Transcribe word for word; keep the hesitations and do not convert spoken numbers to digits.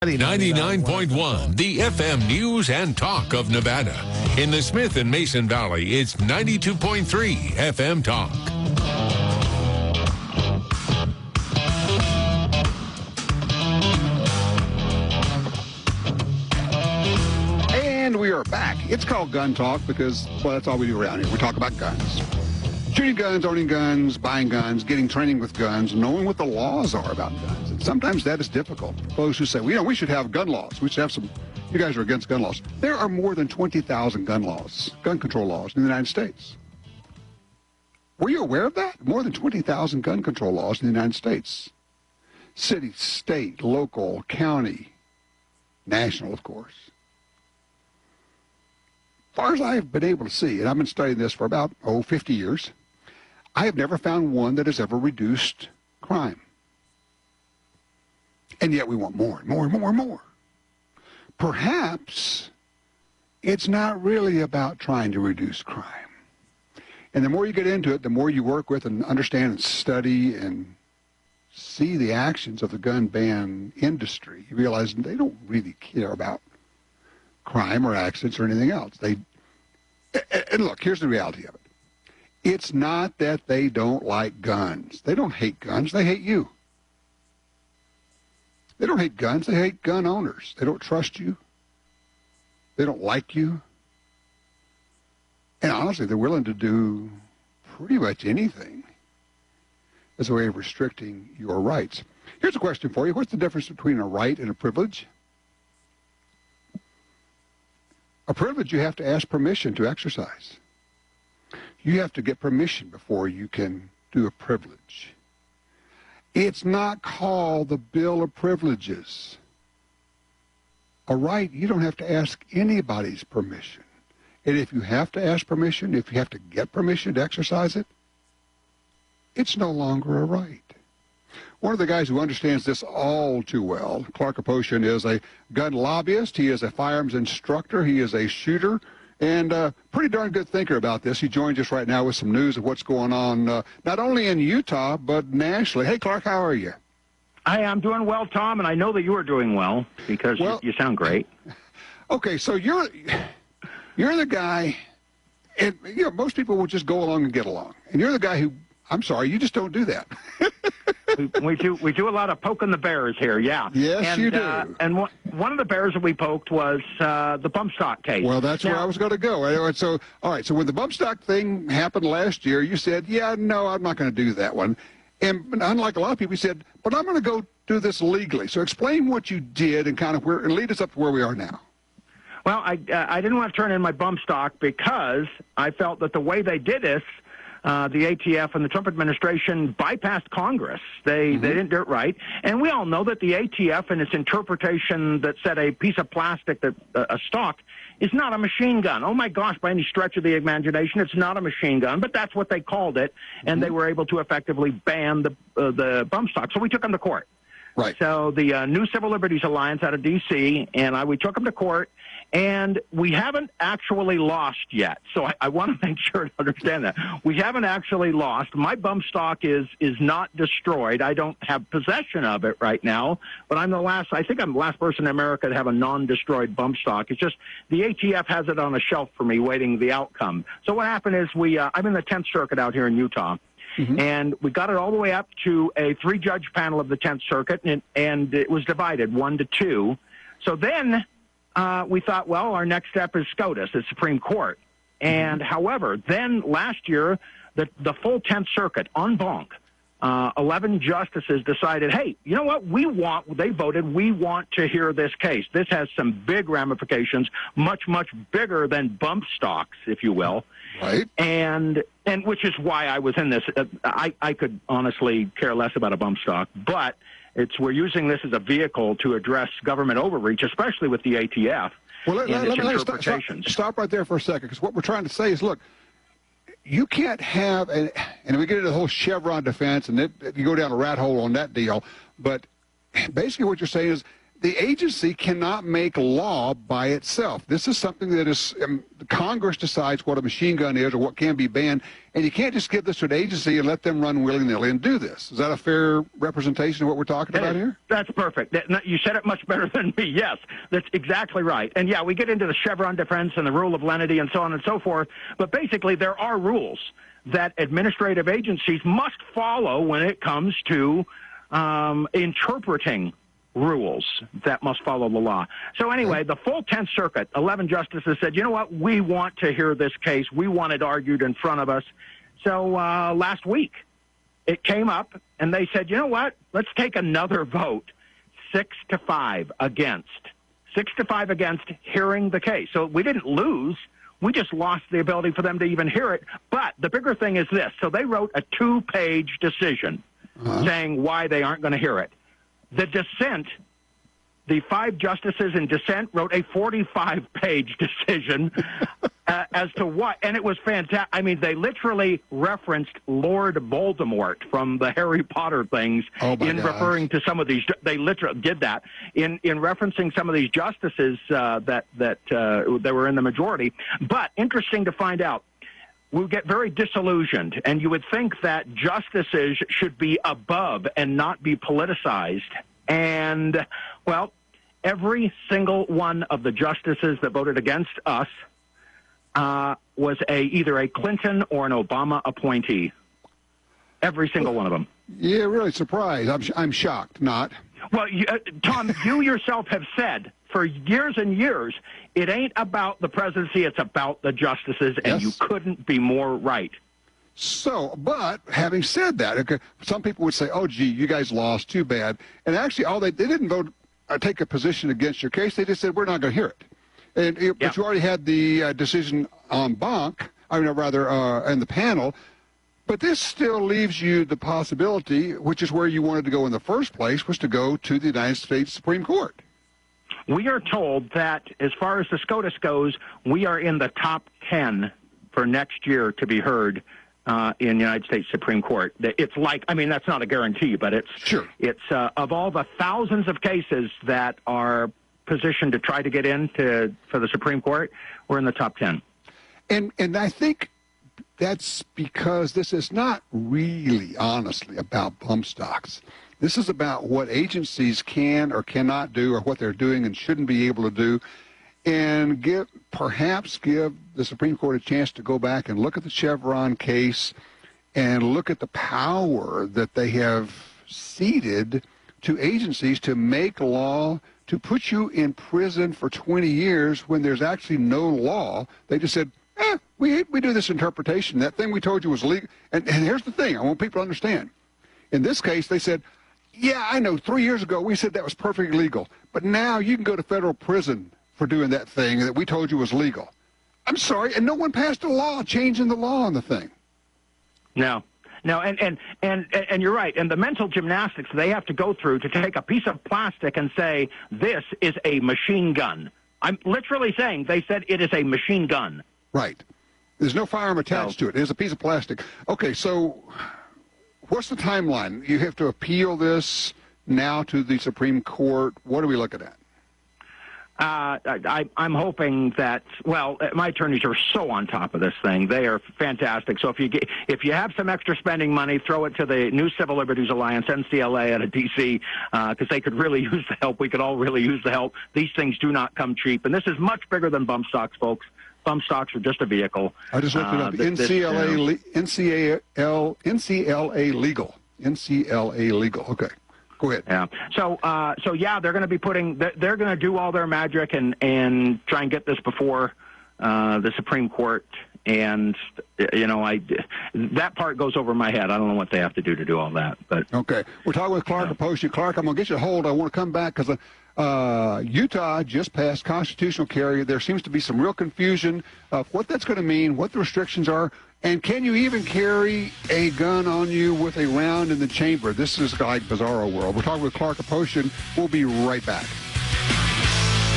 ninety-nine point one, the F M News and Talk of Nevada. In the Smith and Mason Valley, it's ninety-two point three F M Talk. And we are back. It's called Gun Talk because, well, that's all we do around here. We talk about guns. Shooting guns, owning guns, buying guns, getting training with guns, knowing what the laws are about guns. And sometimes that is difficult. Those who say, well, you know, we should have gun laws. We should have some, you guys are against gun laws. There are more than twenty thousand gun laws, gun control laws in the United States. Were you aware of that? More than twenty thousand gun control laws in the United States. City, state, local, county, national, of course. As far as I've been able to see, and I've been studying this for about, oh, fifty years, I have never found one that has ever reduced crime. And yet we want more and more and more and more. Perhaps it's not really about trying to reduce crime. And the more you get into it, the more you work with and understand and study and see the actions of the gun ban industry, you realize they don't really care about crime or accidents or anything else. They, and look, here's the reality of it. It's not that they don't like guns. They don't hate guns. They hate you. They don't hate guns. They hate gun owners. They don't trust you. They don't like you. And honestly, they're willing to do pretty much anything as a way of restricting your rights. Here's a question for you. What's the difference between a right and a privilege? A privilege you have to ask permission to exercise. You have to get permission before you can do a privilege. It's not called the Bill of Privileges. A right, you don't have to ask anybody's permission. And if you have to ask permission, if you have to get permission to exercise it, it's no longer a right. One of the guys who understands this all too well, Clark Aposhian, is a gun lobbyist. He is a firearms instructor. He is a shooter and a pretty darn good thinker about this. He joins us right now with some news of what's going on, uh, not only in Utah, but nationally. Hey, Clark, how are you? Hi, I'm doing well, Tom, and I know that you are doing well because well, you, you sound great. Okay, so you're you're the guy, and you know, most people will just go along and get along. And you're the guy who, I'm sorry, you just don't do that. we, we do we do a lot of poking the bears here, yeah. Yes, and, you do. Uh, and one, one of the bears that we poked was uh, the bump stock case. Well, that's now, where I was going to go. So, all right, so when the bump stock thing happened last year, you said, yeah, no, I'm not going to do that one. And unlike a lot of people, you said, but I'm going to go do this legally. So explain what you did and kind of where, and lead us up to where we are now. Well, I, uh, I didn't want to turn in my bump stock because I felt that the way they did this, Uh, the A T F and the Trump administration bypassed Congress. They mm-hmm. they didn't do it right. And we all know that the A T F and its interpretation that said a piece of plastic, that uh, a stock, is not a machine gun. Oh, my gosh, by any stretch of the imagination, it's not a machine gun. But that's what they called it, and mm-hmm. they were able to effectively ban the, uh, the bump stock. So we took them to court. Right. So the uh, New Civil Liberties Alliance out of D C, and I, we took them to court, and we haven't actually lost yet. So I, I want to make sure to understand that. We haven't actually lost. My bump stock is is not destroyed. I don't have possession of it right now, but I'm the last, I think I'm the last person in America to have a non-destroyed bump stock. It's just the A T F has it on a shelf for me waiting the outcome. So what happened is we, uh, I'm in the tenth Circuit out here in Utah. Mm-hmm. And we got it all the way up to a three-judge panel of the tenth Circuit, and, and it was divided one to two. So then uh, we thought, well, our next step is SCOTUS, the Supreme Court. And mm-hmm. however, then last year, the, the full tenth Circuit, en banc, uh, eleven justices decided, hey, you know what? We want, they voted, we want to hear this case. This has some big ramifications, much, much bigger than bump stocks, if you will. Right. And and which is why I was in this. I, I could honestly care less about a bump stock, but it's we're using this as a vehicle to address government overreach, especially with the A T F. Well, let, and let, its let me interpretations. stop, stop right there for a second, because what we're trying to say is, look, you can't have, a, and we get into the whole Chevron defense, and it, you go down a rat hole on that deal, but basically what you're saying is the agency cannot make law by itself. This is something that is um, Congress decides what a machine gun is or what can be banned, and you can't just give this to an agency and let them run willy-nilly and do this. Is that a fair representation of what we're talking about here? That's perfect. You said it much better than me. Yes, that's exactly right. And yeah, we get into the Chevron defense and the rule of lenity and so on and so forth, but basically there are rules that administrative agencies must follow when it comes to um, interpreting rules that must follow the law. So anyway, the full tenth Circuit, eleven justices said, you know what, we want to hear this case. We want it argued in front of us. So uh, last week it came up and they said, you know what, let's take another vote, six to five against. Six to five against hearing the case. So we didn't lose. We just lost the ability for them to even hear it. But the bigger thing is this. So they wrote a two-page decision uh-huh. saying why they aren't going to hear it. The dissent, the five justices in dissent wrote a forty-five page decision uh, as to what, and it was fantastic. I mean, they literally referenced Lord Voldemort from the Harry Potter things oh in gosh. referring to some of these. They literally did that in, in referencing some of these justices uh, that, that, uh, that were in the majority. But interesting to find out, we get very disillusioned, and you would think that justices should be above and not be politicized. And, well, every single one of the justices that voted against us uh, was a either a Clinton or an Obama appointee. Every single one of them. Yeah, really surprised. I'm, I'm shocked, not. Well, you, uh, Tom, you yourself have said for years and years, it ain't about the presidency, it's about the justices, and Yes. you couldn't be more right. So, but having said that, okay, some people would say, oh, gee, you guys lost, too bad. And actually, all they, they didn't vote or take a position against your case. They just said, we're not going to hear it. And it, Yeah. But you already had the uh, decision en banc, I mean, rather, uh, in the panel. But this still leaves you the possibility, which is where you wanted to go in the first place, was to go to the United States Supreme Court. We are told that as far as the SCOTUS goes, we are in the top ten for next year to be heard uh, in the United States Supreme Court. It's like, I mean, that's not a guarantee, but it's, Sure. it's uh, of all the thousands of cases that are positioned to try to get into for the Supreme Court, we're in the top ten. And and I think that's because this is not really, honestly, about bump stocks. This is about what agencies can or cannot do or what they're doing and shouldn't be able to do, and give perhaps give the Supreme Court a chance to go back and look at the Chevron case and look at the power that they have ceded to agencies to make law, to put you in prison for twenty years when there's actually no law. They just said, eh, we, we do this interpretation. That thing we told you was legal. And, and here's the thing I want people to understand. In this case, they said, yeah, I know, three years ago we said that was perfectly legal, but now you can go to federal prison for doing that thing that we told you was legal. I'm sorry, and no one passed a law changing the law on the thing. No. No, and, and, and, and you're right. And the mental gymnastics they have to go through to take a piece of plastic and say, this is a machine gun. I'm literally saying they said it is a machine gun. Right. There's no firearm attached No. to it. It's a piece of plastic. Okay, so what's the timeline? You have to appeal this now to the Supreme Court. What are we looking at? Uh, I, I'm hoping that, well, my attorneys are so on top of this thing. They are fantastic. So if you get, if you have some extra spending money, throw it to the New Civil Liberties Alliance, N C L A, out of D C, because uh, they could really use the help. We could all really use the help. These things do not come cheap. And this is much bigger than bump stocks, folks. Bump stocks are just a vehicle. I just looked it Uh, up. this- N C L A, this, uh, le- N C A L, N C L A legal. N C L A legal. Okay. Go ahead. Yeah. So, uh, so yeah, they're going to be putting, they're, they're going to do all their magic and, and try and get this before uh, the Supreme Court. And, you know, I, that part goes over my head. I don't know what they have to do to do all that. But Okay. We're talking with Clark Aposhe. Clark, I'm going to get you a hold. I want to come back because uh, Utah just passed constitutional carry. There seems to be some real confusion of what that's going to mean, what the restrictions are, and can you even carry a gun on you with a round in the chamber? This is like Bizarro World. We're talking with Clark Aposhe. We'll be right back.